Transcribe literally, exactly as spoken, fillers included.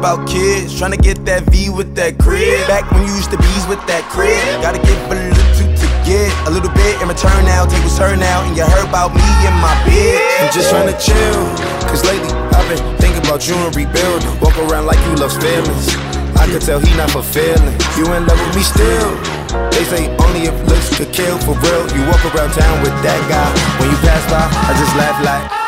about kids, tryna get that V with that crib. Back when you used to bees with that crib. Gotta give a little to get a little bit in return now. Take what's her now, and you heard about me and my bitch. I'm just tryna chill, cause lately I've been thinking about you and rebuilding. Walk around like you loves feelings. I can tell he not fulfilling. You in love with me still. They say only if looks could kill. For real, you walk around town with that guy. When you pass by, I just laugh like